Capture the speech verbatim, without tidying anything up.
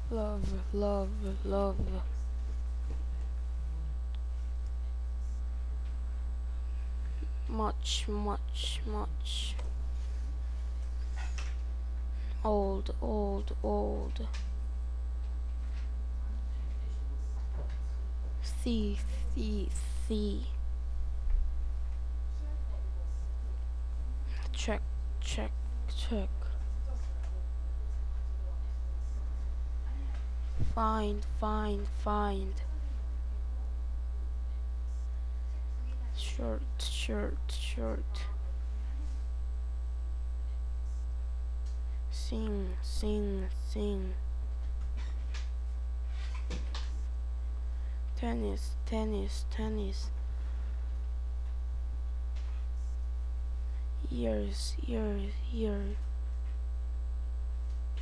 Love, love, love. Much, much, much. Old, old, old. See, see, see. Check, check, check. Find, find, find. Shirt, shirt, shirt. Sing, sing, sing. Tennis, tennis, tennis. Ears, ears, ears.